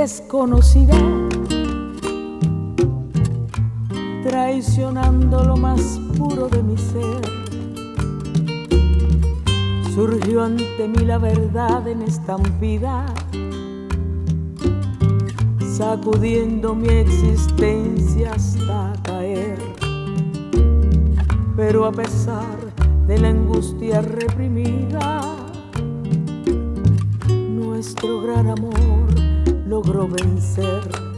desconocida, traicionando lo más puro de mi ser. Surgió ante mí la verdad en estampida, sacudiendo mi existencia hasta caer. Pero a pesar de la angustia reprimida, nuestro gran amor logró vencer.